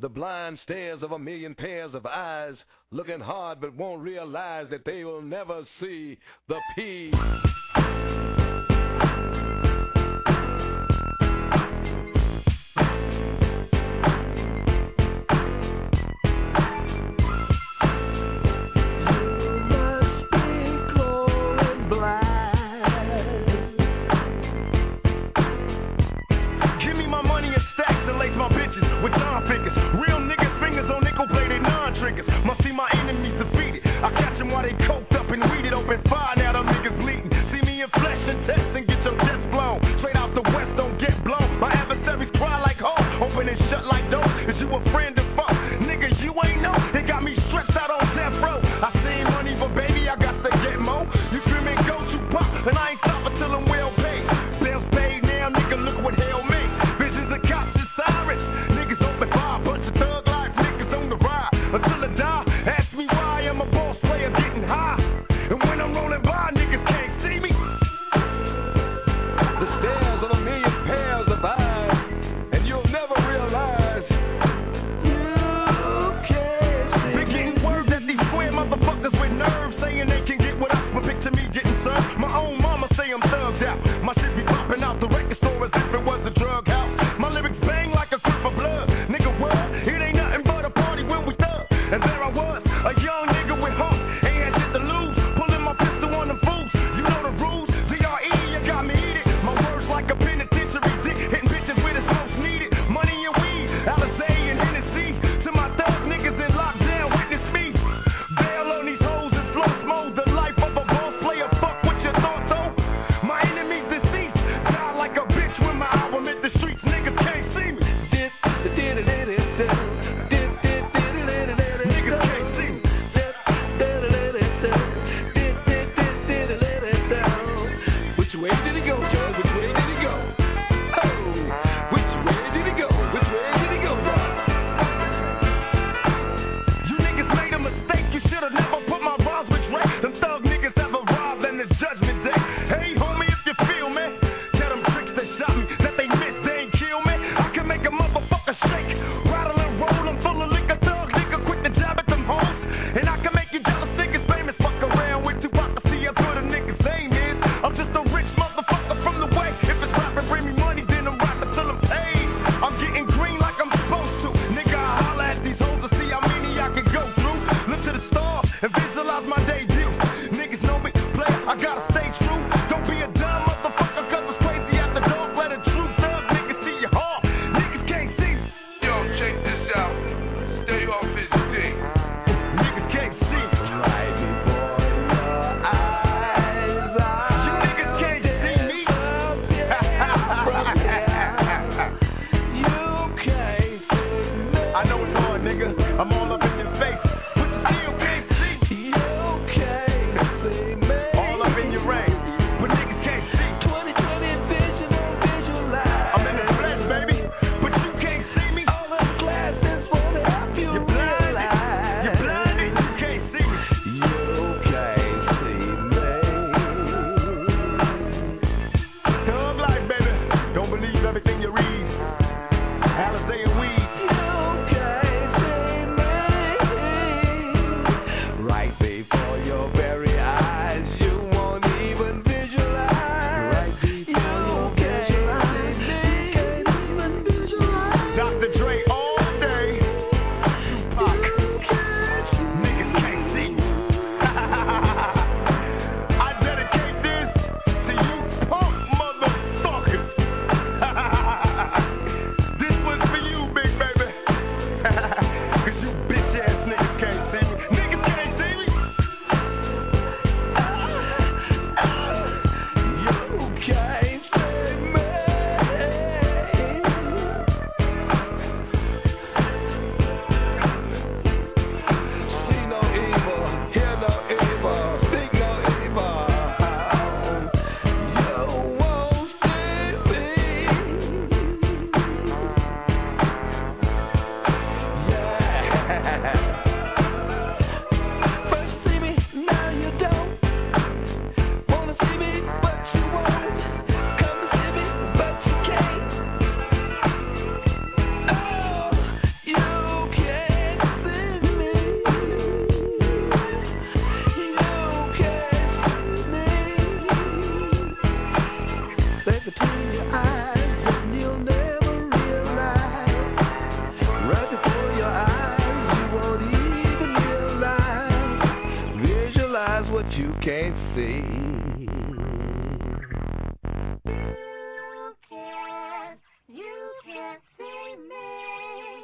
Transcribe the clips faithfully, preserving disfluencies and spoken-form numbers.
The blind stares of a million pairs of eyes, looking hard but won't realize that they will never see the peace. Must see my enemies defeated. I catch them while they coked up and weeded. Open fire, now them niggas bleeding. See me in flesh and test and get your chest blown. Straight out the west, don't get blown. My adversaries cry like hoes, open and shut like doors. Is you a friend or foe? Nigga, you ain't know. They got me stretched out on death row. I seen money, but baby, I got to get more. You feel me? Go to pop, and I ain't stopping till I'm well paid. Bills paid now, nigga, look what hell made. Visions of cops and sirens. Niggas open fire, bunch of thug life niggas on the ride. Until I die, ask me why I'm a boss player getting high. And when I'm rolling by, niggas can't see me. The stares of a million pairs of eyes, and you'll never realize you can't see. Been getting word that these square motherfuckers with nerves saying they can get with us, but picture me getting served. My own mama say I'm thugged out. My shit be popping out the record store as if it was a drug house. My lyrics bang like a crip of blood. Nigga, what? It ain't nothing but a party when we thug. And there I was, a young nigga with hope, ain't had shit to lose, pulling my pistol on them fools. You know the rules, D R E, you got me heated. My words like a penitentiary dick, hitting bitches where it's most needed. Money and weed, Alizé and Hennessy. To my thug niggas in lockdown, witness me. Bail on these hoes and floss mode. The life of a boss player, fuck what you thought though. My enemies deceased, die like a bitch when my album hit the streets. Niggas can't see me. This, did it, did it, did it. All them glasses for that you can't see. You can't, you can't see me.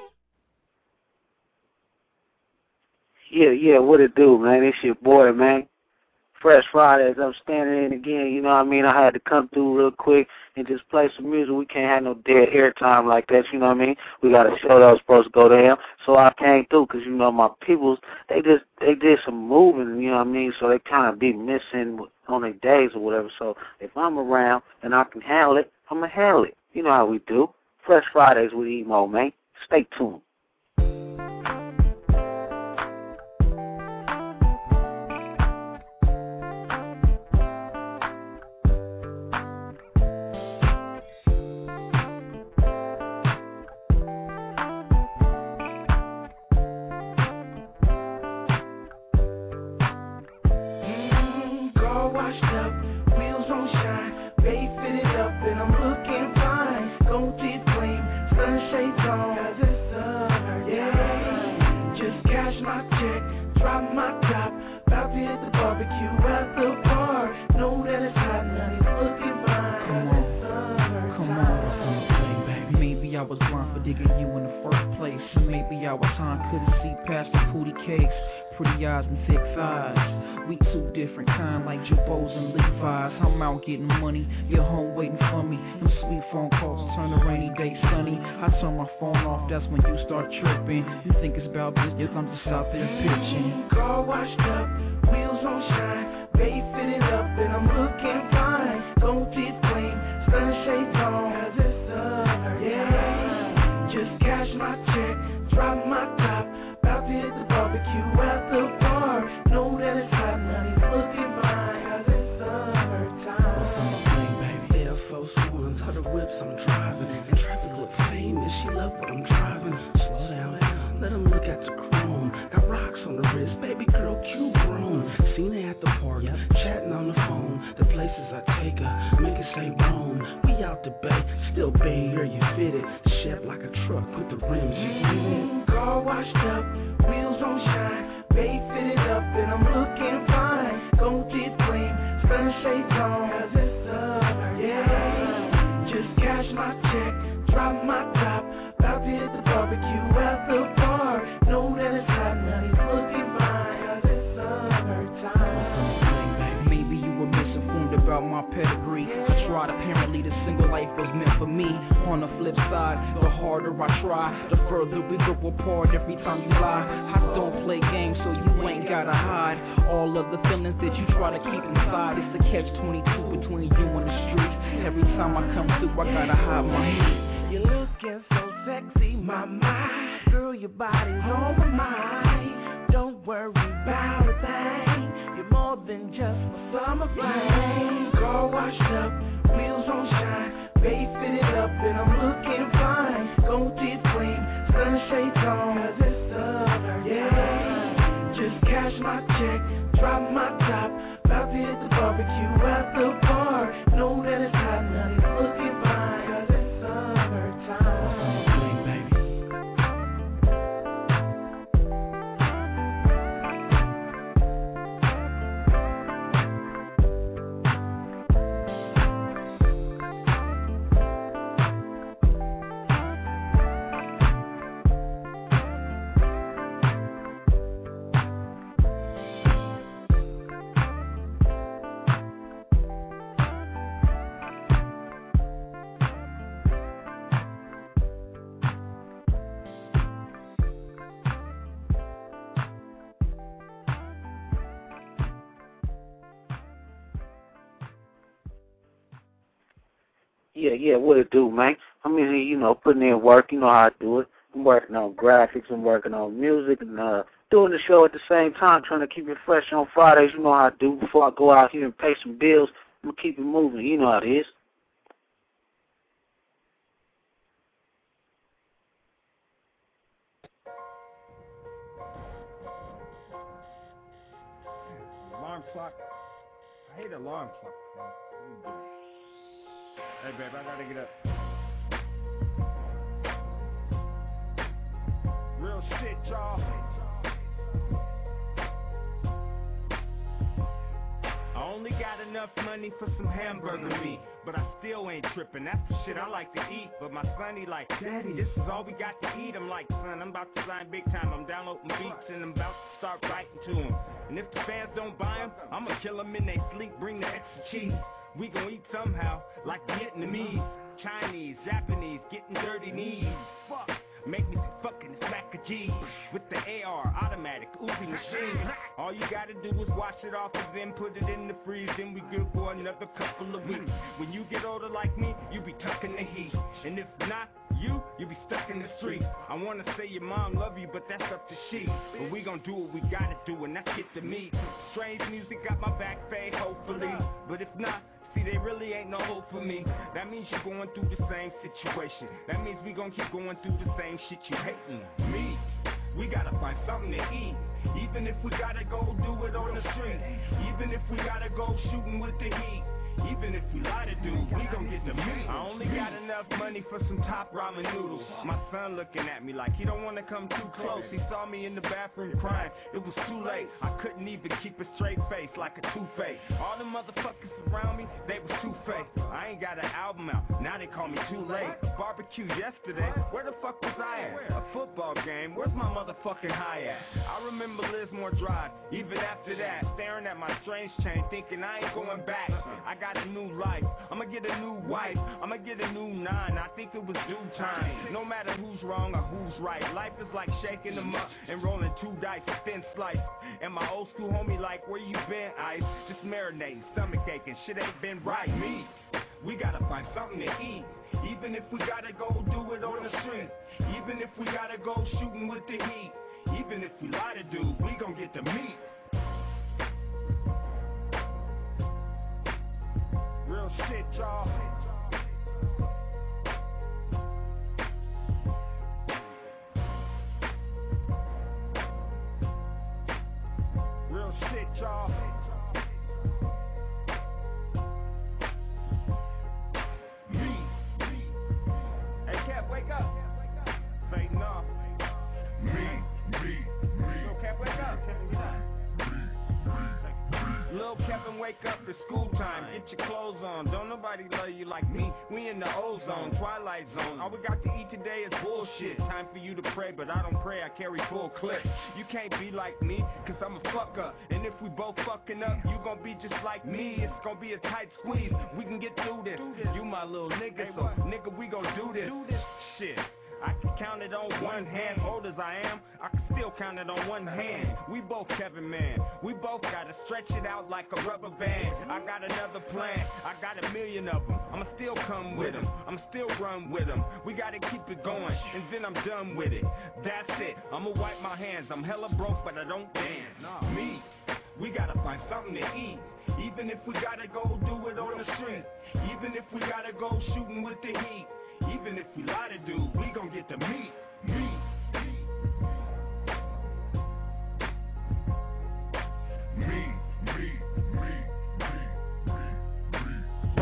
Yeah, yeah, what it do, man? It's your boy, man. Fresh Fridays, I'm standing in again, you know what I mean? I had to come through real quick and just play some music. We can't have no dead air time like that, you know what I mean? We got a show that was supposed to go down, so I came through because, you know, my peoples, they just, they did some moving, you know what I mean? So they kind of be missing on their days or whatever. So if I'm around and I can handle it, I'm going to handle it. You know how we do. Fresh Fridays with Emo, man. Stay tuned. Yeah, yeah, what it do, man? I'm in here, you know, putting in work. You know how I do it. I'm working on graphics. I'm working on music and uh, doing the show at the same time, trying to keep it fresh on Fridays. You know how I do. Before I go out here and pay some bills, I'm going to keep it moving. You know how it is. Alarm clock. I hate alarm clock. Hey, babe, I gotta get up. Real shit, y'all. only got enough money for some hamburger meat, but I still ain't tripping. That's the shit I like to eat. But my son, he like, Daddy, this is all we got to eat. I'm like, son, I'm about to sign big time. I'm downloading beats and I'm about to start writing to them. And if the fans don't buy them, I'ma kill them in they sleep, bring the extra cheese. We gon' eat somehow, like Vietnamese, Chinese, Japanese, getting dirty knees. Fuck. Make me some fucking smack a G with the A R, automatic, Uzi machine. All you gotta do is wash it off and then put it in the freeze. Then we good for another couple of weeks. When you get older like me, you be tucking the heat. And if not you, you be stuck in the street. I wanna say your mom love you, but that's up to she. But we gon' do what we gotta do, and that's get to meet. Strange music got my back fade, hopefully. But if not, see, they really ain't no hope for me. That means you're going through the same situation. That means we gon' keep going through the same shit you hating. Me, we gotta find something to eat. Even if we gotta go do it on the street. Even if we gotta go shooting with the heat. Even if we lie to do, we gon' get the meat. I only got enough money for some top ramen noodles. My son looking at me like he don't wanna come too close. He saw me in the bathroom crying, it was too late. I couldn't even keep a straight face like a toothache. All the motherfuckers around me, they was two-faced. I ain't got an album out, now they call me too late. Barbecue yesterday, where the fuck was I at? A football game, where's my motherfucking high at? I remember Lismore Drive, even after that, staring at my strange chain, thinking I ain't going back. I got a new life, I'ma get a new wife, I'ma get a new nine, I think it was due time. No matter who's wrong or who's right, life is like shaking them up and rolling two dice, a thin slice. And my old school homie like, where you been, Ice? Just marinating, stomach aching, shit ain't been right. Me, we gotta find something to eat. Even if we gotta go do it on the street. Even if we gotta go shooting with the heat. Even if we lie to do, we gon' get the meat. Real shit, y'all. Real shit, y'all. Me. Hey, Cap, wake up. Fading off. Me, me, me. Yo, Cap, wake up. Kevin, get up. Lil' Kevin, wake up, it's school time. Get your clothes on. Don't nobody love you like me. We in the ozone, twilight zone. All we got to eat today is bullshit. Time for you to pray, but I don't pray, I carry full clips. You can't be like me, cause I'm a fucker. And if we both fucking up, you gon' be just like me. It's gon' be a tight squeeze. We can get through this. You my little nigga, so nigga, we gon' do this. Shit. I can count it on one hand, old as I am, I can still count it on one hand. We both Kevin, man, we both gotta stretch it out like a rubber band. I got another plan, I got a million of them. I'ma still come with them, I'ma still run with them. We gotta keep it going, and then I'm done with it. That's it, I'ma wipe my hands. I'm hella broke, but I don't dance. Me, we gotta find something to eat. Even if we gotta go do it on the street. Even if we gotta go shooting with the heat. Even if we lie to do, we gon' get the meat. Meat. Me, me, me, me, me, me.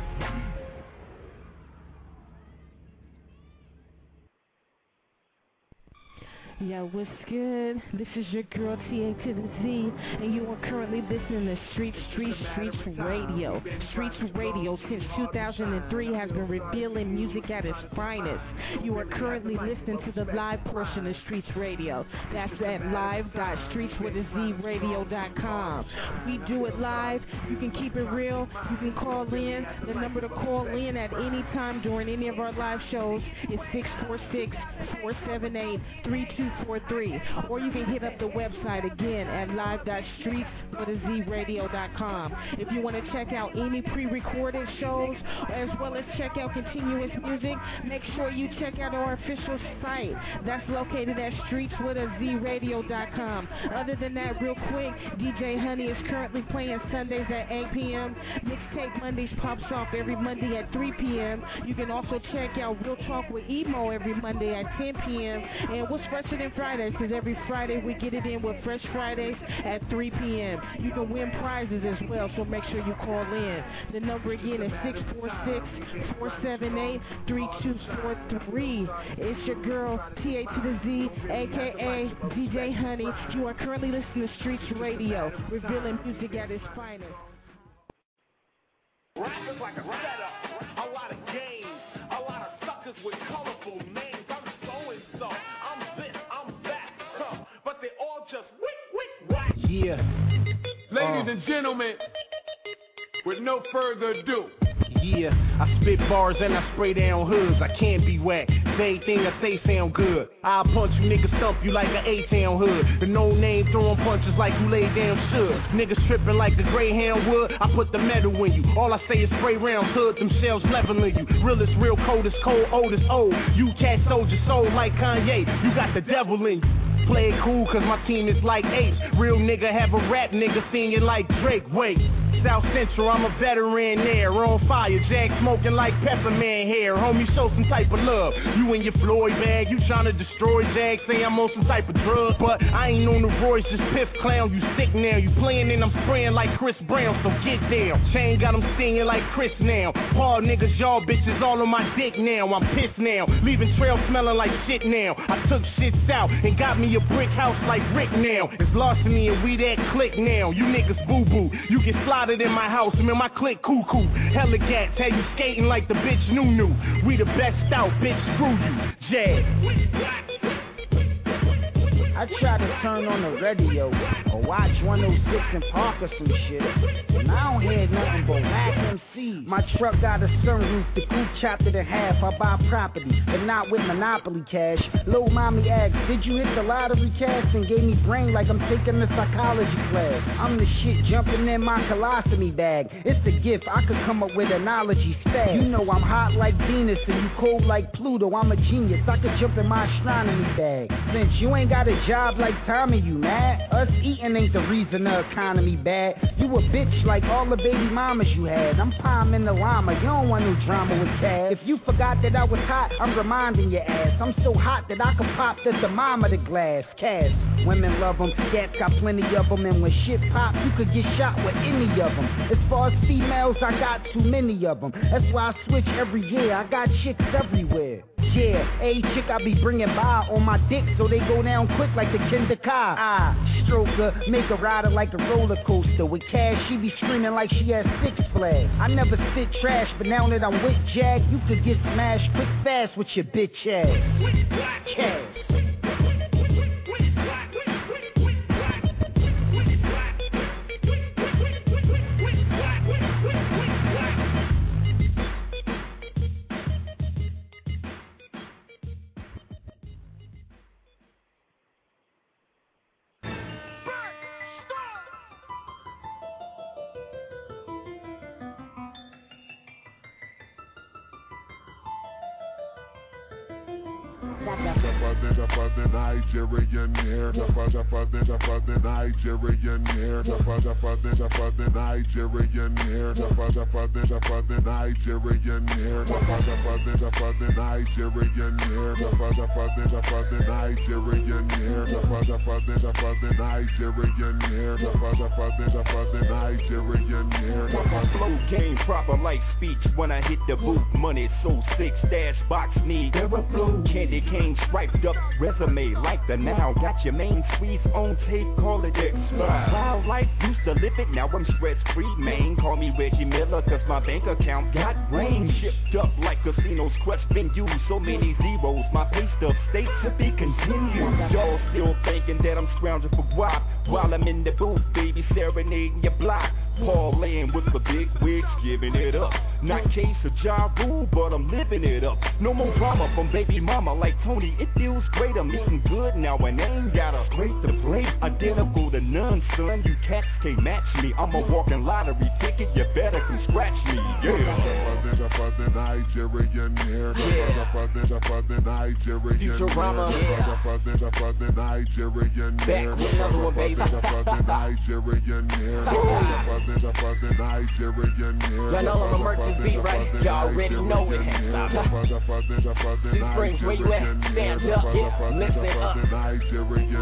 Yo, what's good? This is your girl T A to the Z, and you are currently listening to Street Street Streets Radio. Streets Radio since two thousand three has been revealing music at its finest. You are currently listening to the live portion of Streets Radio. That's at live dot streets with a z radio dot com. We do it live. You can keep it real. You can call in. The number to call in at any time during any of our live shows is six four six, four seven eight, three two four three, or you can hit up the website again at live dot streets with a z radio dot com. If you want to check out any pre-recorded shows as well as check out continuous music, make sure you check out our official site. That's located at streets with a z radio dot com. Other than that, real quick, D J Honey is currently playing Sundays at eight p.m. Mixtape Mondays pops off every Monday at three p.m. You can also check out Real Talk with Emo every Monday at ten p.m. And what's fresher than Fridays? Because every Friday we get it in with Fresh Fridays at three p.m. You can win prizes as well, so make sure you call in. The number again is six four six, four seven eight, three two four three. It's your girl T A to the Z, a k a. D J Honey. You are currently listening to Streets Radio, revealing music at its finest. Rap is like a setup, a lot of games, a lot of suckers with colorful names. I'm so and so, I'm this, I'm that, huh? But they all just wick, wick, whack. Yeah. Ladies uh. and gentlemen, with no further ado. Yeah, I spit bars and I spray down hoods. I can't be whack. Anything I say sound good. I'll punch you, niggas stump you like an A-Town hood. The no-name throwing punches like you lay down should. Niggas tripping like the Greyhound wood. I put the metal in you. All I say is spray rounds, hood themselves leveling you. Real is real, cold is cold, old is old. You cat soldier soul like Kanye. You got the devil in you. Play it cool cause my team is like apes. Real nigga have a rap nigga singing like Drake. Wait, South Central, I'm a veteran there. On fire, Jag smoking like Pepperman hair. Homie, show some type of love. You in your Floyd bag, you tryna destroy Jag. Say I'm on some type of drug, but I ain't on the Royce, just piff clown. You sick now, you playing and I'm spraying like Chris Brown, so get down. Chain got him singing like Chris now. Paul niggas, y'all bitches all on my dick now. I'm pissed now, leaving trail smelling like shit now. I took shit out and got me a brick house like Rick now. It's larceny and we that click now. You niggas boo-boo, you get slotted in my house, man, my click cuckoo. Hella cats, had you skating like the bitch Nunu. We the best out, bitch, screw you, Jag. I try to turn on the radio or watch one oh six and Park or some shit, and I don't hear nothing but whack M Cs. My truck got a sunroof, the coupe chopped it in half. I buy property, but not with Monopoly cash. Lil' mommy asked, did you hit the lottery cash? And gave me brain like I'm taking a psychology class. I'm the shit jumping in my colostomy bag. It's a gift, I could come up with analogy stab. You know I'm hot like Venus and you cold like Pluto. I'm a genius, I could jump in my astronomy bag. Since you ain't got a job like Tommy, you mad? Us eating ain't the reason the economy bad. You a bitch like all the baby mamas you had. I'm palming the llama, you don't want no drama with Cass. If you forgot that I was hot, I'm reminding your ass. I'm so hot that I could pop the thermometer glass. Cass, women love them, cats got plenty of them. And when shit pop, you could get shot with any of them. As far as females, I got too many of them. That's why I switch every year, I got chicks everywhere. Yeah, a chick I be bringing by on my dick so they go down quick like the Kinder Kai. I stroke her, make her ride her like a roller coaster. With Cash, she be screaming like she has Six Flags. I never spit trash, but now that I'm with Jag, you could get smashed quick fast with your bitch ass. Cash. Tougher than Nigerian hair, tougher, tougher than, tougher than Nigerian hair, tougher, tougher than, tougher than Nigerian hair, tougher, tougher than, tougher than Nigerian hair, tougher, tougher than, tougher than Nigerian hair, tougher, tougher than, tougher than Nigerian hair, tougher, tougher than, tougher than Nigerian hair, tougher, tougher than, tougher than Nigerian hair. My flow game proper like speech when I hit the booth. Money so sick, stash box need Aeroflow. Candy cane striped up resume like the now. Got your main squeeze on tape, call it extra. Wild life used to live it, now I'm stress free, man. Call me Reggie Miller, cause my bank account got rain. Shipped up like casinos, crush venues, so many zeros. My pay stub state to be continued. Y'all still thinking that I'm scrounging for guap while I'm in the booth, baby, serenading your block. Paul laying with the big wigs, giving it up. Not case of Ja Rule, but I'm living it up. No more drama from baby mama like Tony. It feels great, I'm eating good now and ain't got a great to play. Identical to none, son. You cats can't match me. I'm a walking lottery ticket. You better come scratch me. Yeah. Tougher than Nigerian hair. Tougher than, tougher than Nigerian hair. Tougher than, tougher than Nigerian hair. Tougher than Nigerian hair. Tougher than Nigerian hair. Y'all know I'm a merchant beat, right? Y'all already know it. This brings where you at? Stand up, listen up.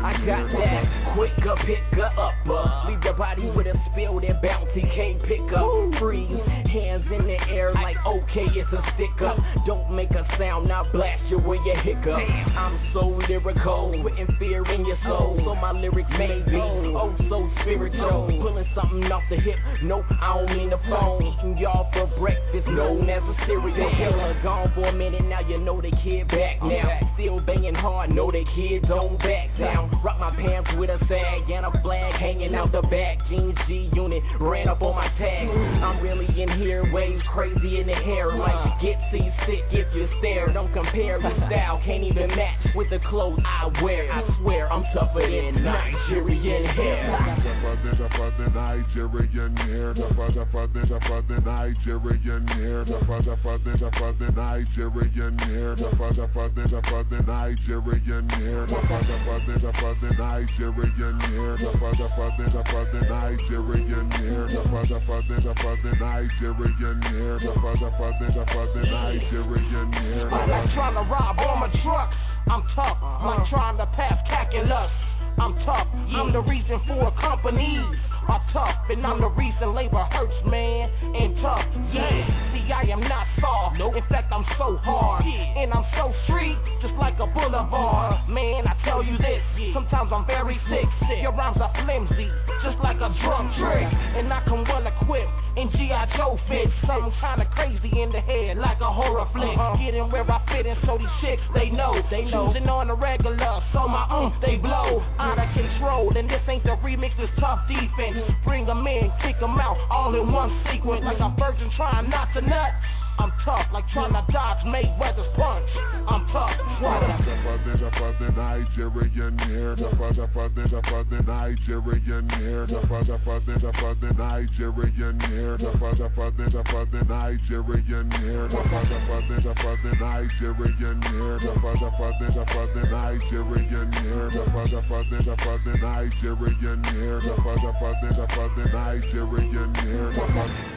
I got that quicker picker upper. Leave your body with a spill that bounty can't pick up. Freeze, hands in the air like okay, it's a stick up. Don't make a sound, not blast you with your hiccup. I'm so lyrical, putting fear in your soul. So my lyrics may be oh so spiritual. Pulling something off the hip, nope, I don't mean the phone. Eating y'all for breakfast, known as a serial killer. Gone for a minute, now you know the kid back now. Still banging hard, know the kid don't back down. Rock my pants with a sag and a flag hanging out the back. Jeans G unit, ran up on my tag. I'm really in here, waves crazy in the hair. Like get seasick if you stare. Don't compare your style, can't even match with the clothes I wear. I swear I'm tougher than Nigerian hair. Tougher than Nigerian hair. Tougher, tougher than, tougher than Nigerian hair. Tougher, tougher than, tougher than Nigerian hair. Tougher, tougher than, tougher than Nigerian hair. Tougher, tougher than, tougher than Nigerian hair. Tougher, tougher than, tougher than Nigerian hair. Tougher, tougher than, tougher than Nigerian hair. Tougher, tougher than, tougher than Nigerian hair. I like trying to rob all my trucks. I'm tough, like trying to pass calculus. I'm tough, I'm the reason for companies are tough, and I'm the reason labor hurts, man, and tough, yeah. See, I am not soft, in fact, I'm so hard, and I'm so street, just like a boulevard. Man, I tell you this, sometimes I'm very sick. Your rhymes are flimsy, just like a drum trick, and I come well equipped in G I Joe fits. Something kinda crazy in the head, like a horror flick. Getting where I fit in, so these chicks, they know, they know. Choosing on the regular, so my um, they blow out of control, and this ain't the remix, it's tough defense. Bring them in, kick them out, all in one sequence, like a virgin trying not to nut. I'm tough, like trying to dodge Mayweather's punch. I'm tough. Tougher than, tougher than Nigerian hair. Tougher, tougher than, tougher than Nigerian hair. Tougher, tougher than, tougher than Nigerian hair. Tougher, tougher than, tougher than Nigerian hair. Tougher, tougher than, tougher than Nigerian hair. Tougher, tougher than, tougher than Nigerian hair. Tougher, tougher than, tougher than Nigerian hair. Tougher, tougher than, tougher than Nigerian hair.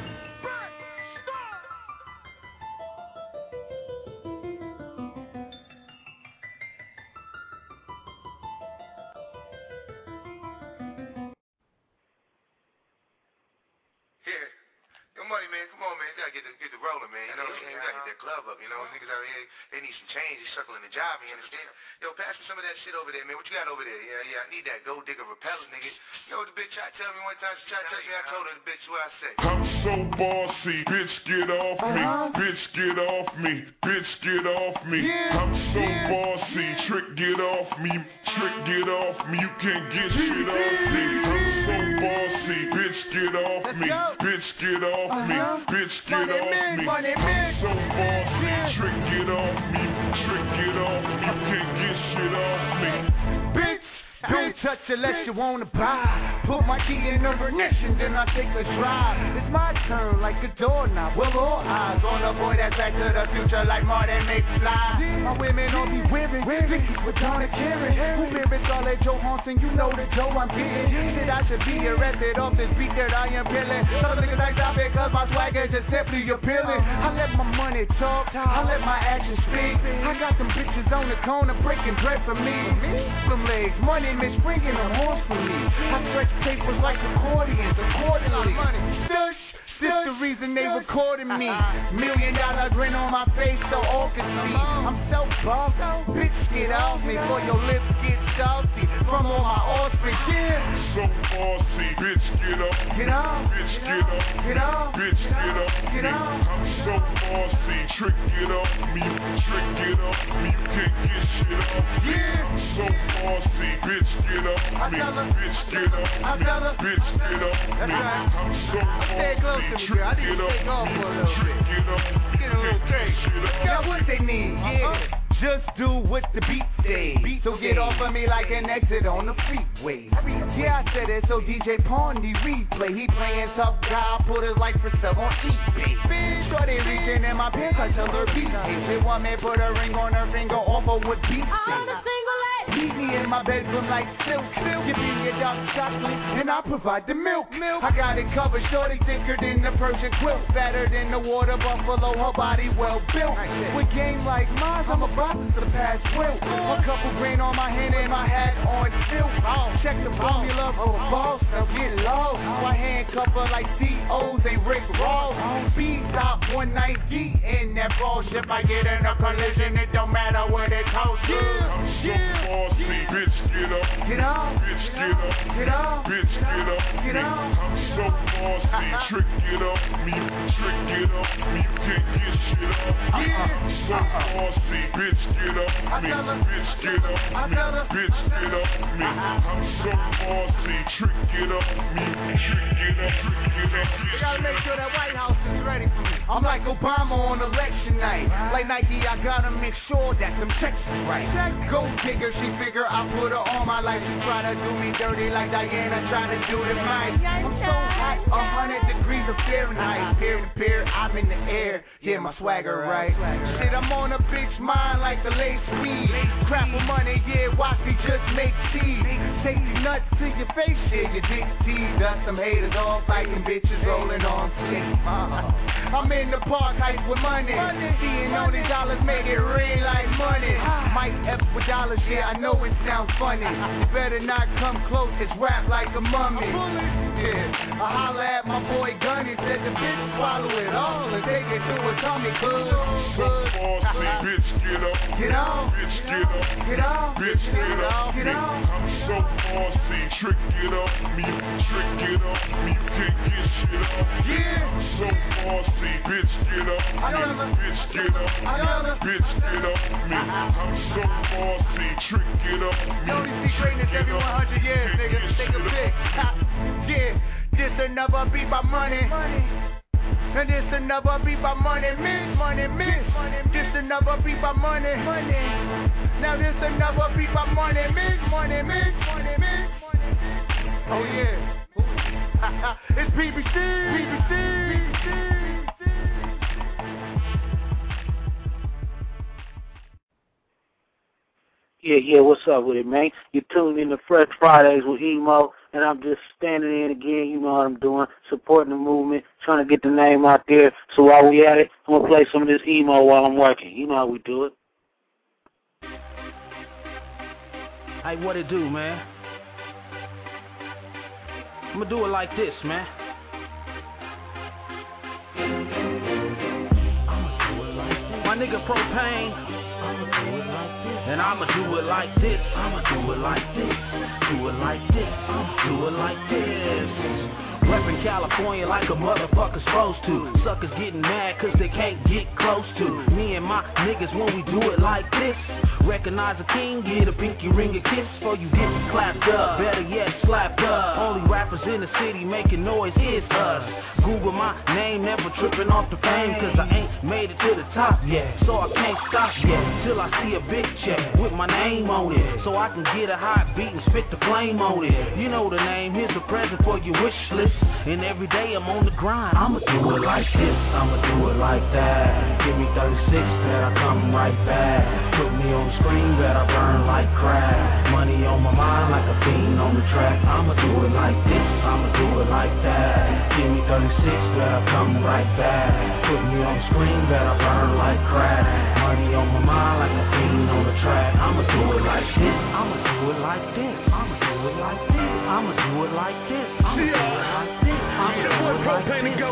rolling, man. You know what I'm saying? We gotta get that club up, you know. Niggas out here, they need some change. They circling the job, you understand? Yo, pass me some of that shit over there, man. What you got over there? Yeah, yeah, I need that gold digger repeller, nigga. You know what the bitch tried to tell me one time? She tried to tell me, I told her the bitch what I said. I'm so bossy, bitch, get off me. Uh-huh. Bitch, get off me. Bitch, get off me. Yeah, I'm so yeah, bossy, yeah. Trick, get off me. Trick, get off me. You can't get yeah, shit yeah. off me. I'm so bossy, bitch, get off Let's me. Go. Bitch, get off uh-huh. me. Bitch, get money off man, me. Money I'm man. so bossy, yeah. Trick, get off me. Trick, get off me. You can't get shit off me. Bitch. Don't touch unless you wanna buy. Put my key in the ignition, then I take a drive. It's my turn like a doorknob. Well, all eyes on a boy that's back to the future like Marty McFly. My women all be women, Vicky with Donna Karen. Who lyrics all at Joe Haunson, you know the Joe I'm getting. That I should be arrested off this beat that I am killing. Some niggas like that because my swagger is just simply appealing. I let my money talk, I let my actions speak. I got some bitches on the corner breaking bread for me. Some legs, money. Miss bringing them horse for me. I stretch papers like accordions, accordingly. Stush, this the reason they recording me. Million dollar grin on my face so all can see. I'm so buff, bitch get off me before your lips get salty. From all my offspring, yeah. So bossy, bitch get up, get off, bitch get up, get off, bitch get up, get off. I'm so bossy, trick get off me, trick get off me, you can't get shit off me. Yeah. So bossy, bitch get up me, bitch get up me, bitch get up me. I'm so bossy. I need to take off for a little bit. Get a little crazy. Got what they need, yeah. Just do what the beat says. So get off of me like an exit on the freeway. Yeah, I said it, so D J Pondy replay. He playing tough guy, put his life for sale on eBay. Bitch, shorty reaching in my pants, I tell her beat. Hey, she want me put a ring on her finger, offer what beat say. Meet me in my bedroom like silk. Give me your dark chocolate and I'll provide the milk. milk. I got it covered, shorty thicker than the Persian quilt. Fatter than the water buffalo, her body well built. With game like mine, I'm about to surpass wilt. A couple grain on my hand and my hat on I'm still wrong. Check the formula for a boss, now get lost. My handcuff her like D O's, they Rick Ross. B-top one ninety in that ball ship. I get in a collision, it don't matter what it costs. I'm so bossy, bitch, get up. Get up. Bitch, get up. Get up. Bitch, get up. Get up. I'm so bossy, trick get up. Me, trick get up. Me, you can't get shit up. I'm so bossy, bitch, get up. Me, bitch, get up. Me, bitch, get up. Me, I'm so bossy, trick get up. Me, trick get up. Trick get up. You gotta make sure that White House is ready for me. I'm like Obama on election night. Like Nike, I gotta make sure that them checks is right. Go digger, she figure I put her on my life. She try to do me dirty like Diana try to do the mic. I'm so hot, a hundred degrees of Fahrenheit. Peer to peer, I'm in the air. Yeah, my swagger right. Shit, I'm on a bitch mind like the late speed. Crap for money, yeah, watch me just make cheese. Take these nuts to your face, yeah, your dick tease. Dust some haters off, fighting bitches rolling on shit. Uh-huh. I'm in the park, hype with money. Seeing all these dollars make it ring like money. Mike F with dollars, yeah, I know it sounds funny. You better not come close, it's rap like a mummy. Yeah, I holla at my boy Gunny, said the bitch swallow it all and take it to a tummy good. So bossy, bitch, get up. Get up. Bitch, get up. Get up. Bitch, get up. Get up. I'm so bossy, trick get up. Me, trick get up. Me, you can't get shit up. Yeah. So bossy, bitch, get up. Me, bitch, get up. Bitch, get up. Me, I'm so bossy, trick get up. Me, you only see greatness every one hundred years, nigga. Take a pic. Yeah, this another beat by money. And this another beat by money, miss, money, miss. This another beat by money, money. Now this another beat by money, miss, money, miss, money, miss. Oh yeah, it's P B C, P B C. Yeah, yeah, what's up with it, man? You're tuned in to Fresh Fridays with Emo, and I'm just standing in again, you know what I'm doing, supporting the movement, trying to get the name out there. So while we at it, I'm going to play some of this Emo while I'm working. You know how we do it. Hey, what it do, man? I'm going to do it like this, man. My nigga Propane. And I'ma do it like this, I'ma do it like this, do it like this, I'ma do it like this. Reppin' California like a motherfucker supposed to. Suckers getting mad cause they can't get close to me and my niggas when we do it like this. Recognize a king, get a pinky ring a kiss before you get clapped up. Better yet, slapped up. Only rappers in the city making noise is us. Google my name, never tripping off the fame cause I ain't made it to the top yet. So I can't stop yet till I see a big check with my name on it. So I can get a hot beat and spit the flame on it. You know the name, here's a present for your wish list. And every day I'm on the grind. I'ma do it like this, I'ma do it like that. Give me thirty-six, bet I come right back. Put me on the screen, bet I burn like crack. Money on my mind like a fiend on the track. I'ma do it like this, I'ma do it like that. Give me thirty-six, bet I come right back. Put me on the screen, bet I burn like crack. Money on my mind like a fiend on the track. I'ma do it like this, I'ma do it like this. I'ma do it like this, I'ma do it like this. I'ma do it like this. I'ma do it like this. I'ma do it like this.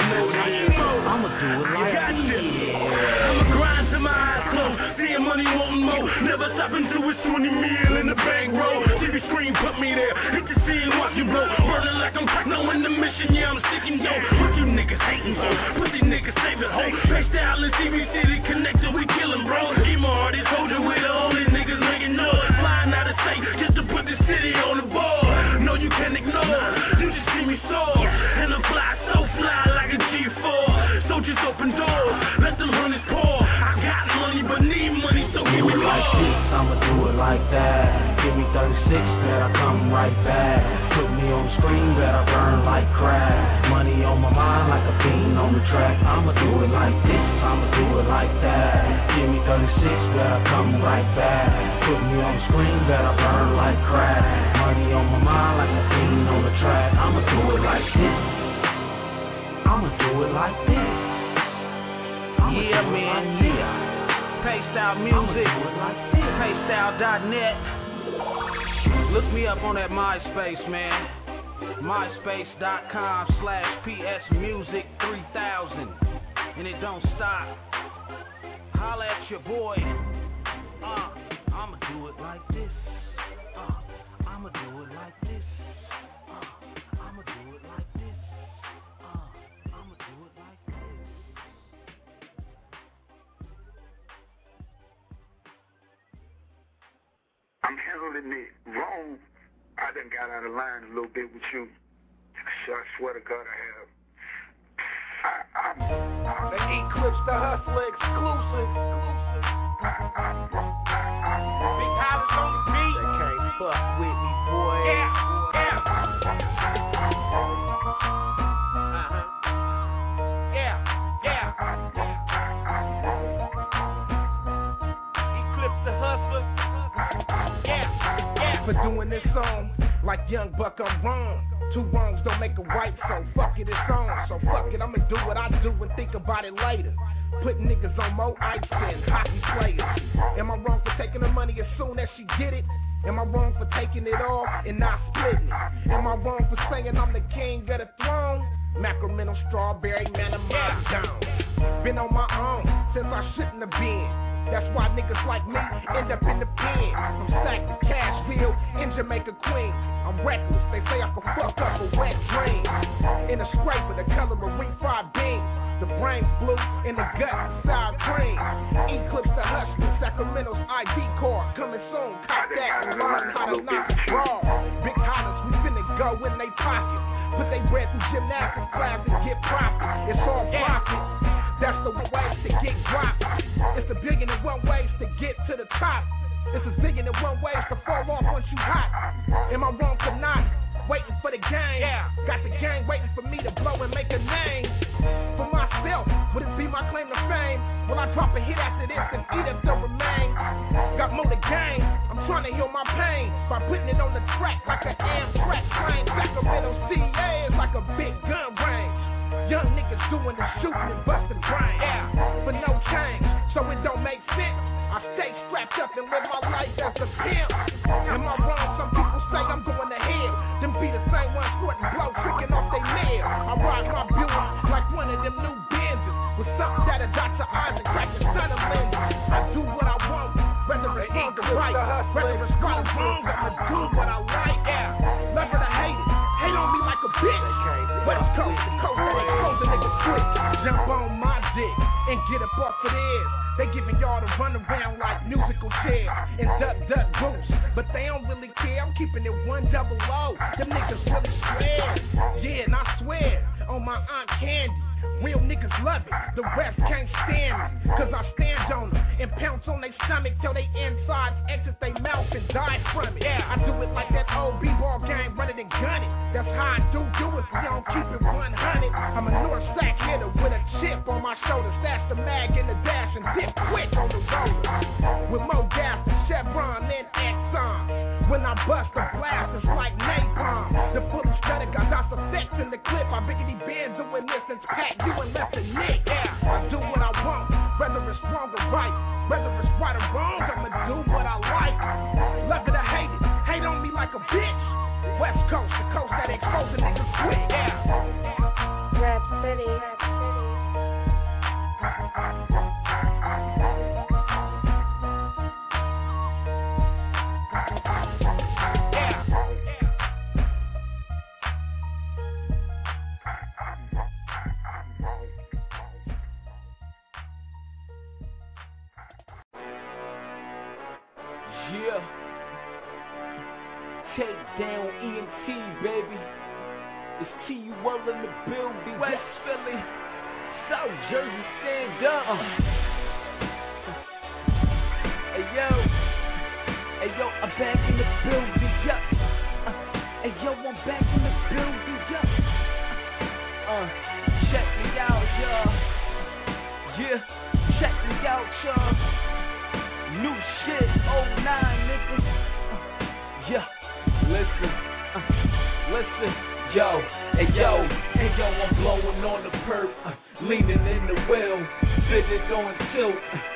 I'ma do it like this. I'ma grind till my eyes closed, seeing money wanting more. Never stop until it's twenty mil in the bank roll. T V screen put me there, hit the scene, watch you blow. Burning like I'm crack, knowing the mission, yeah I'm sticking yo. What you niggas hating for? Pussy niggas saving ho. Face style in T V City connected, we killing bro. Emo artists hold you with the only niggas making noise. Flying out of state just to put the city on the board. No you can't ignore, you just see me soar. And I'm fly so fly like a G four. So just open doors, let them hunters pour. I got money but need money, so give me more. Like this, I'ma do it like that. Give me thirty-six, bet I come right back. Put me on the screen, bet I burn like crack. Money on my mind like a fiend on the track. I'ma do it like this, I'ma do it like that. Give me thirty-six, bet I come right back. Put me on the screen, bet I burn like crack. Money on my mind like a fiend on the track. I'ma do it like this. I'ma do it like this. I'ma yeah, man, like yeah. Paystyle Music, like paystyle dot net. Look me up on that MySpace, man. MySpace.com slash PSMusic three thousand. And it don't stop. Holla at your boy. Uh, I'ma do it like this. Uh, I'ma do it like this. Uh, I'ma do it like this. Uh, I'ma do it like this. I'm handling it wrong. I done got out of line a little bit with you. So I swear to God I have. I, I'm, I'm, the Eclipse the Hustler exclusive. Big Hollis on the beat. They can't fuck with me, boy. Yeah, yeah. Uh-huh. Yeah, yeah. Eclipse the Hustler. Yeah, yeah. For doing this song, like Young Buck, I'm wrong. Two wrongs don't make a right, so fuck it, it's on. So fuck it, I'ma do what I do and think about it later. Put niggas on more ice than hockey players. Am I wrong for taking the money as soon as she get it? Am I wrong for taking it all and not splitting it? Am I wrong for saying I'm the king of the throne? Macramento strawberry, man, I'm down. Been on my own since I shouldn't have been. That's why niggas like me end up in the pen. From Sac to Cashville in Jamaica, Queens. I'm reckless, they say I can fuck up a wet dream. In a scraper, the color of refried beans. The brain's blue, in the gut, sour cream. Eclipse the Hustler, Sacramento's I D card. Coming soon, cop that and learn how to knock it raw. Big hollers, we finna go in they pockets. Put they bread through gymnastics class and get profit. It's all profit. That's the way to get dropped. It's a billion and one ways to get to the top. It's a zillion and one ways to fall off once you hot. Am I wrong for not waiting for the game? Yeah. Got the game waiting for me to blow and make a name for myself. Would it be my claim to fame? Will I drop a hit after this and eat up the remains? Got more to gain. I'm trying to heal my pain by putting it on the track like an Amtrak train. Sacramento C A is like a big gun range. Young niggas doing the shooting and busting brains. Yeah. But no change, so it don't make sense. I stay strapped up and live my life as a pimp. Am I wrong? Some people say I'm going to hell. Them be the same ones squirting blow, tricking off they mail. I ride my Buick like one of them new Benzes with something that a Doctor Isaac cracking son of lenses. I do what I want, whether it's wrong or right, whether it's right or wrong. I'ma do what I like. Yeah. Love it or hate it, hate on me like a bitch. West Coast to coast, that expose a nigga switch. Jump on my dick and get up off of theirs. They giving y'all to run around like musical chairs and duck, duck goose, but they don't really care. I'm keeping it one double O. Them niggas really swear. Yeah, and I swear on my Aunt Candy. Real niggas love it, the rest can't stand me. Cause I stand on them and pounce on their stomach till they insides exit their mouth and die from it. Yeah, I do it like that old b-ball game, run it and gun it. That's how I do do it, so you don't keep it one hundred. I'm a North Sac hitter with a chip on my shoulder. Stash the mag in the dash and dip quick on the roller. With more gas than Chevron and Exxon. When I bust the blast, it's like napalm. The fully studded got lots of sex in the clip. I biggity been doing this since Pat, you and left a Nick. Yeah, I do what I want, whether it's wrong or right. Whether it's right or wrong, I'ma do what I like. Love it or hate it, hate on me like a bitch. West Coast, the coast that expose a nigga quick. Yeah. Rap City. Yeah. Take down E M T, baby. It's T U L in the building. West Philly, South Jersey, stand up. Uh. Hey yo, hey yo, I'm back in the building, yeah. Uh. Hey yo, I'm back in the building, yeah. Uh, check me out, y'all. Yeah, check me out, y'all. New shit, oh nine, nigga. Uh, yeah, listen, uh, listen, yo, hey yo, hey yo, I'm blowing on the perp, uh, leaning in the wheel, fitted on tilt. Uh,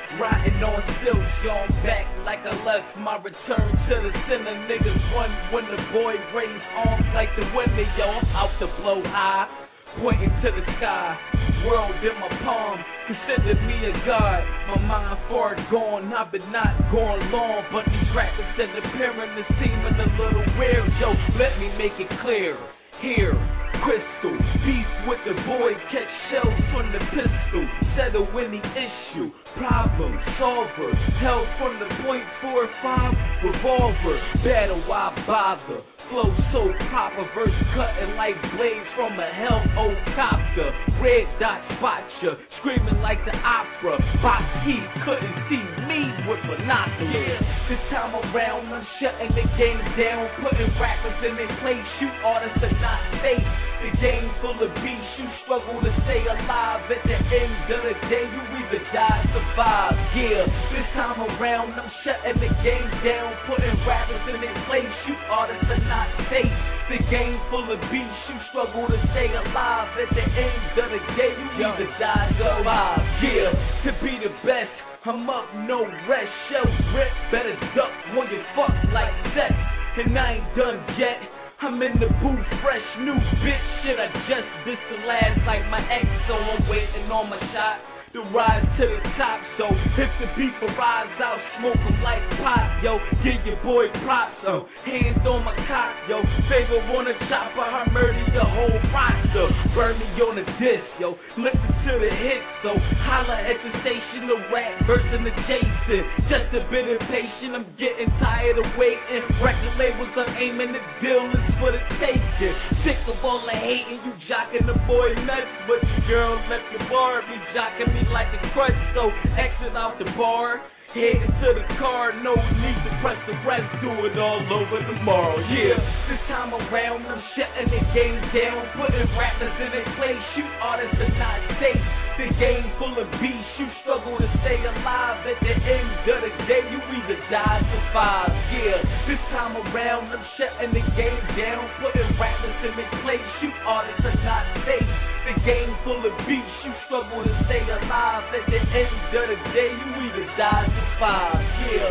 riding on stilts, y'all back like I left my return to the center. Niggas run when the boy raised arms like the winner, y'all out to blow high, pointing to the sky. World in my palm, consider me a god. My mind far gone, I've been not going long, but these rappers and the parents seeming a little weird. Yo, let me make it clear. Here, crystal, beef with the boy, catch shells from the pistol, settle any issue, problem solver, held from the point four five revolver, battle why bother, flow so proper, verse cutting like blades from a helicopter, red dot spot ya, screaming like the opera, Box he couldn't see me with binoculars. This time around I'm shutting the game down, putting rappers in their place, shoot artists and not fake. The game full of beasts, you struggle to stay alive. At the end of the day, you either die or survive. Yeah, this time around I'm shutting the game down, putting rappers in their place, shoot artists and not fake. The game full of beasts, you struggle to stay alive. At the end of the day, you either die or survive. Yeah, to be the best, I'm up, no rest. Shells rip, better duck when you fuck like that. And I ain't done yet. I'm in the booth, fresh new bitch. Shit, I just dissed the last like my ex, so I'm waiting on my shot to rise to the top. So if the beef arrives, I'll smoke them like pop, yo. Give your boy props, so hands on my cock, yo. Favor on a chopper, I murder your whole roster. Burn me on the disc, yo. Listen to the hits, so holla at the station, the rap versus the chasing. Just a bit impatient, I'm getting tired of waiting. Record labels are aiming, the deal is for the taking. Sick of all the hating, you jocking the boy nuts, but the girl left the bar, be jocking me like a crush, so exit out the bar, head into the car, no need to press the rest, do it all over tomorrow. Yeah, this time around I'm shutting the game down, putting rappers in their place, shoot artists and not safe. The game full of beasts, you struggle to stay alive. At the end of the day, you either die or survive. Yeah, this time around I'm shutting the game down, putting rappers in their place, shoot artists and not safe. The game full of beasts, you struggle to stay alive. At the end of the day, you either die or survive. Yeah,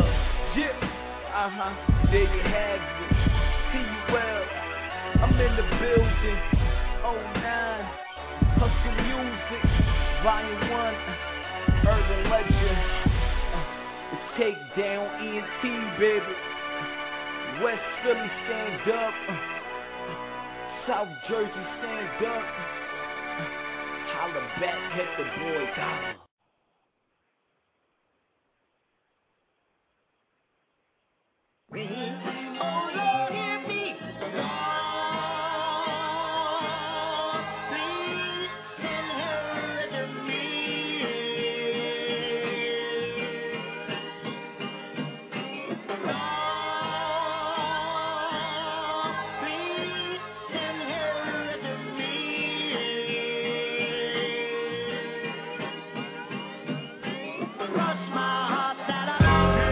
yeah, uh-huh, there you have it. See you well, I'm in the building. Oh nine, Hustle Music, Volume one, Urban Legend. uh, It's Takedown, E N T, baby. West Philly, stand up. uh, South Jersey, stand up. Holla back, hit the boy, dollar. Oh Lord, hear me. Lord, please send her to me. Lord, please send her to me. Cross my heart that I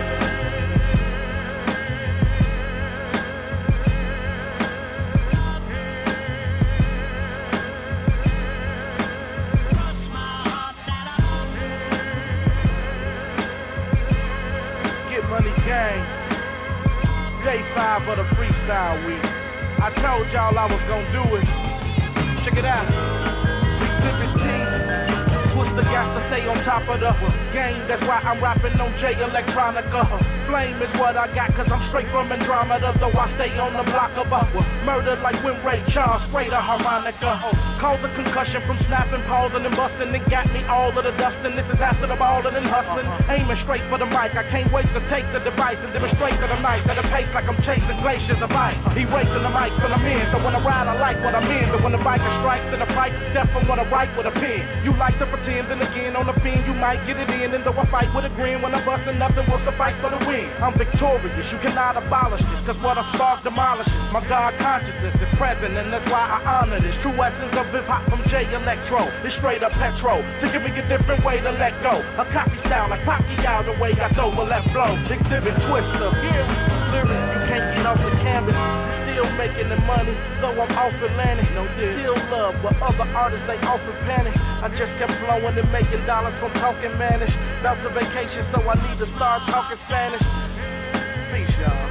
Gang, day five of the freestyle week. I told y'all I was gonna do it. Check it out. Exhibit T. What's the got to say on top of the game? That's why I'm rapping on J Electronica. Flame is what I got, cause I'm straight from Andromeda. Though I stay on the block of upper. Murdered like when Ray Charles sprayed a harmonica. Caused a concussion from snapping, pausing and busting. It got me all of the dusting. This is after the balling and hustling. Aiming straight for the mic. I can't wait to take the device and demonstrate to the night at a pace like I'm chasing glaciers of ice. He racing the mic till I'm in. So when I ride, I like what I'm in. But when the biker strikes in a fight, step from what I write with a pen. You like to pretend, and again on the pen, you might get it in. And though I fight with a grin, when I'm busting, nothing will suffice for the win. I'm victorious, you cannot abolish this, cause what I spark demolishes. My God consciousness is present, and that's why I honor this. True essence of hip hop from J Electro. It's straight up petro, to give me a different way to let go. A copy style like Pocky out the way I throw my left blow. Exhibit Twister, here we lyrics, you can't get off the canvas. Still still making the money, so I'm off Atlantic. No deal. Still love, but other artists they often panic. I just kept flowing and making dollars from talking Manish. Bout to vacation, so I need to start talking Spanish. Peace, y'all.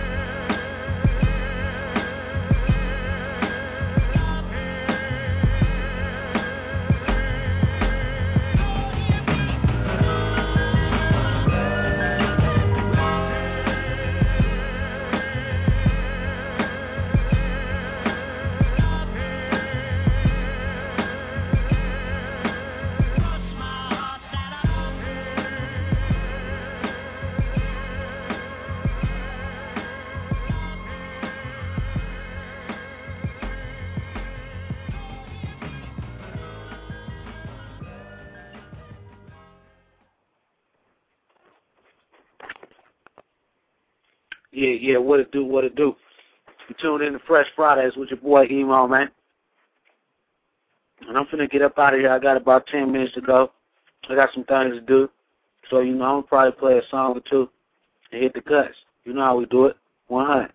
Yeah, yeah, what it do, what it do. You tuned in to Fresh Fridays with your boy Emo, man. And I'm finna get up out of here. I got about ten minutes to go. I got some things to do. So, you know, I'm gonna probably play a song or two and hit the cuts. You know how we do it. one hundred.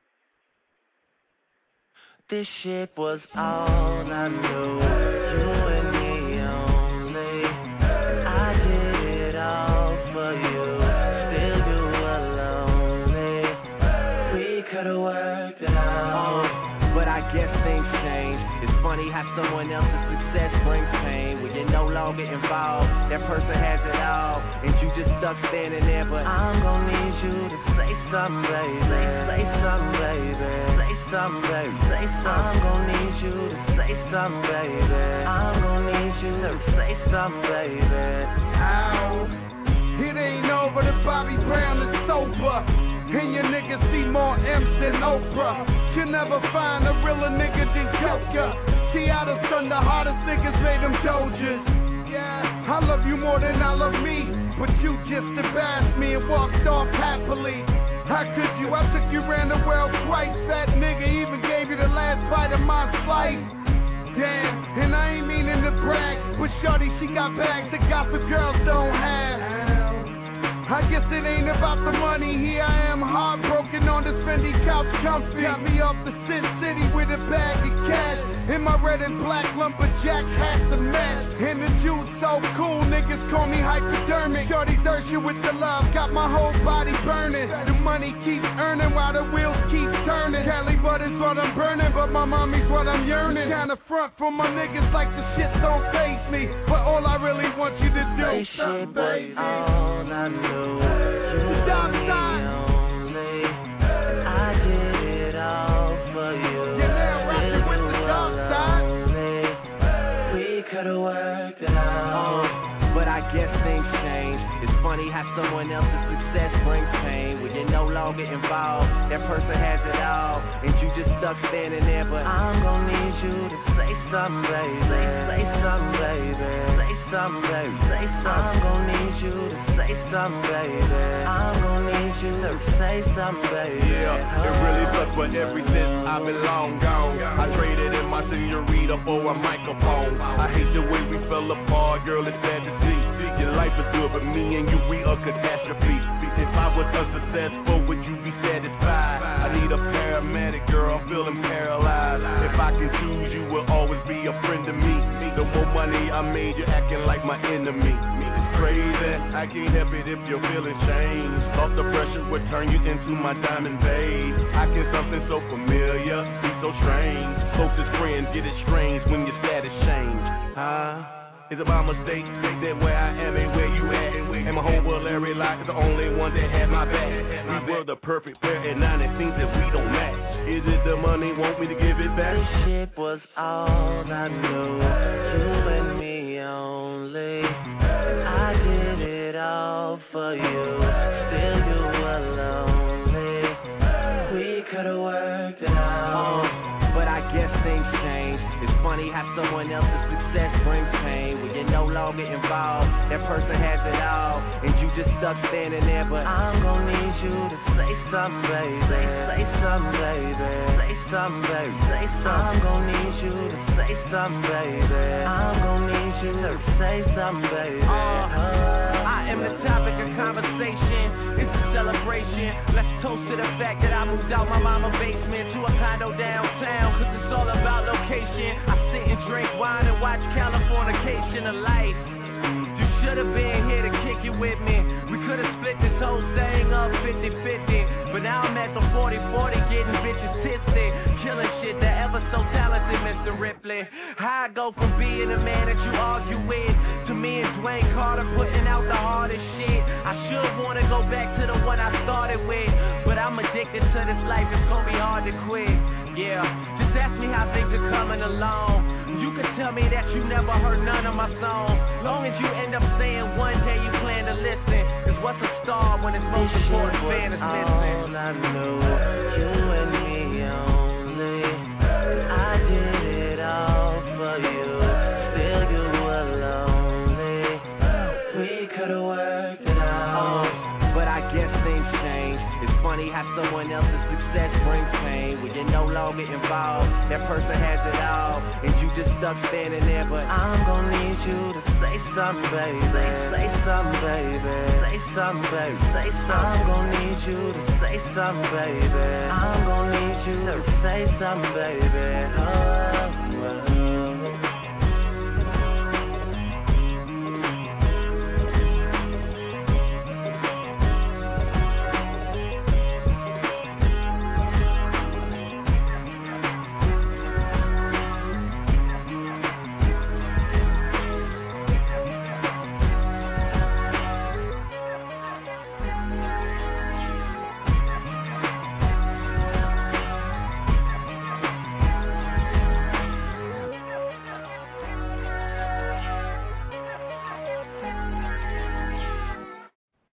This shit was all I knew. You and me only. I did it all for you. Still you were lonely. We could've worked it out. But I guess things change. It's funny how someone else's success brings pain. When you're no longer involved, that person has it all, and you just stuck standing there. But I'm gonna need you to say something, baby. Say, say something, baby. Say something, baby. Say something. I'm gonna need you to say something, baby. I'm gonna need you to say something, baby. Ow. It ain't over, the Bobby Brown is sober. And your niggas see more M's than Oprah. You'll never find a realer nigga than Joker. See how the son, the hardest niggas made them doges. Yeah, I love you more than I love me, but you just embarrassed me and walked off happily. How could you? I took you around the world twice. That nigga even gave you the last bite of my slice. Damn, and I ain't meaning to brag, but shorty, she got bags that gossip girls don't have. I guess it ain't about the money. Here I am, heartbroken on this Fendi couch, comfy. Got me off the Sin City with a bag of cash. In my red and black lumberjack hat to match. And the juice so cool, niggas call me hypodermic. Shorty thirst you with the love, got my whole body burning. The money keeps earning while the wheels keep turning. Cali butter's what I'm burning, but my mommy's what I'm yearning. Kinda front for my niggas like the shit don't faze me. But all I really want you to do is shit, baby. All I knew. The dark side. Only. I did it all for you. You're now rocking with the dark side. We could've worked it out, but I guess things change. It's funny how someone else's success brings pain. When you're no longer involved, that person has it all, and you just stuck standing there. But I'm gonna need you to say something, baby. Say, say something, baby. Say something, baby. Say something. I'm gonna need you to say something, baby. I'm gonna need you to say something, baby. Yeah, it really sucks, but ever since I've been long gone, I traded in my senorita for a microphone. I hate the way we fell apart, girl, it's sad to see. Your life is good, but me and you, we a catastrophe. If I was unsuccessful, would you be satisfied? I need a paramedic, girl, I'm feeling paralyzed. If I can choose, you will always be a friend to me. The more money I made, you're acting like my enemy. It's crazy, I can't help it if you're feeling shame. Off the pressure would turn you into my diamond babe. How can something so familiar be so strange? Closest friends get estranged when your status change. Huh? Is it my mistake that where I am ain't where you at? And my whole world Larry Locke is the only one that had my back. We were the perfect pair, and now it seems that we don't match. Is it the money, want me to give it back? This shit was all I knew. You and me only. I did it all for you. Still you were lonely. We could've worked it out, but I guess things change. It's funny how someone else's success brings pain. When you're no longer involved, that person has it all, and you just stuck standing there. But I'm gonna need you to say something, baby. Say, say something, baby. Say something, baby. Say something. I'm gonna need you to say something, baby. I'm gonna need you to say something, baby. Uh, I am the topic of conversation. It's a celebration. Let's toast to the fact that I moved out my mama's basement to a condo down vacation. I sit and drink wine and watch Californication of life. You should've been here to kick it with me. We could've split this whole thing up fifty fifty. But now I'm at the forty forty getting bitches tipsy. Killing shit, that ever so talented Mister Ripley. How I go from being a man that you argue with to me and Dwayne Carter putting out the hardest shit. I should wanna go back to the one I started with, but I'm addicted to this life, it's gonna be hard to quit. Yeah, just ask me how things are coming along. You can tell me that you never heard none of my songs. Long as you end up saying one day you plan to listen. Cause what's a star when it's most important fan is missing? All I knew, you and me only. I did it all for you. Still you were lonely. We could've worked it out. Uh, but I guess things change. It's funny how someone else's success brings pain. When you're no longer involved, that person has it all, and you just stuck standing there. But I'm gonna need you to say something, baby. Say, say something, baby. Say something, baby. Say something. I'm gonna need you to say something, baby. I'm gonna need you to say something, baby. Oh.